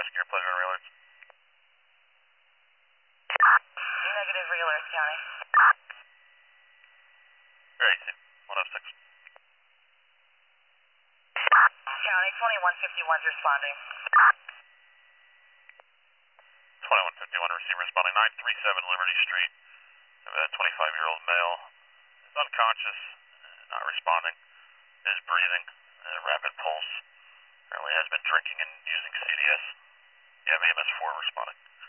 Rescue, Pleasure and Real Alerts. Negative, Real Alerts County. Very safe. 106. County, 2151's responding. 2151 receiver responding. 937 Liberty Street. A 25-year-old male is unconscious, not responding, is breathing, rapid pulse. Apparently has been drinking and using CDS. You have AMS 4 responding.